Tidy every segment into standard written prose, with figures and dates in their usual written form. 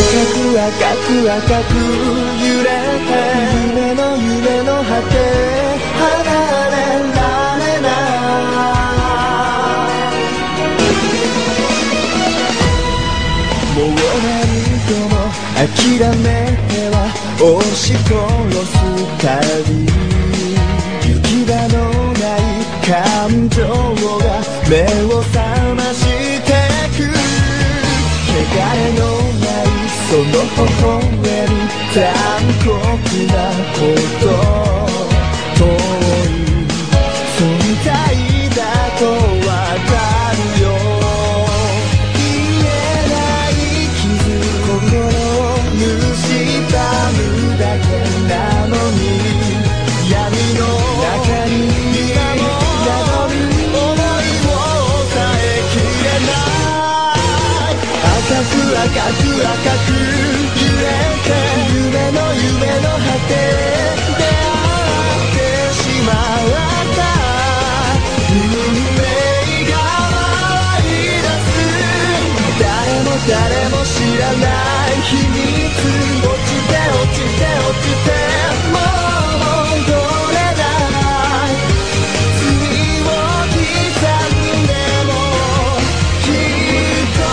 く赤く赤く揺れて夢の果て離れられないもう何度も諦めては押し殺す旅行き場のない感情が目を覚ましてく汚れのないその微笑み残酷なほど遠い存在だとわかるよ言えない傷心を蝕むだけなのに闇の中に今も宿る想いを抑えきれない赤く赤く赤く揺れて夢の果て出会ってしまった運命が回り出す誰も知らない秘密落ちて落ちて落ちてもう戻れない罪を刻んでもきっと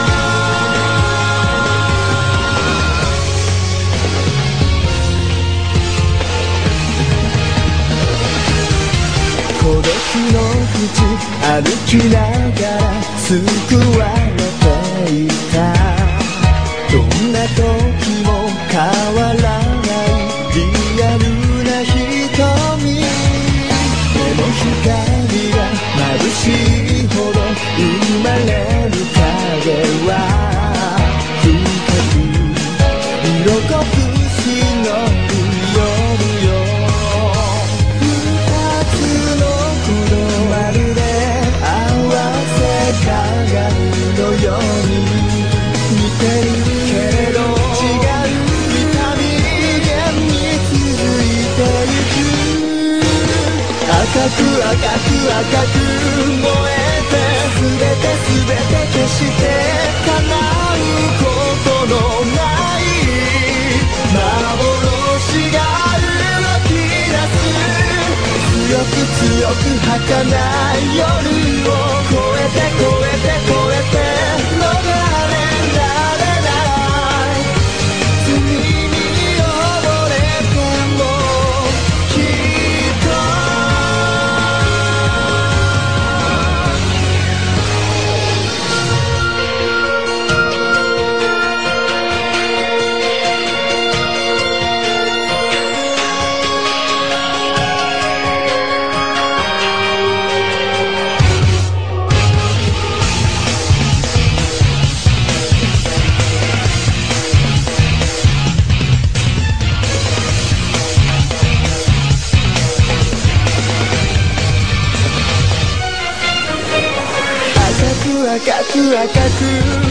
孤独の淵歩きながら救われていたどんな時も変わらないリアルな瞳でも光が眩しいほど生まれる影は深く色濃く忍ぶ夜よ二つの鼓動まるで合わせ鏡のように似てるけれど違う痛み源に続いてゆく赤く赤く赤く燃えて全て消して叶うことのない幻が動き出す強く儚い夜を越えて逃れられない罪に溺れてもきっと赤く赤く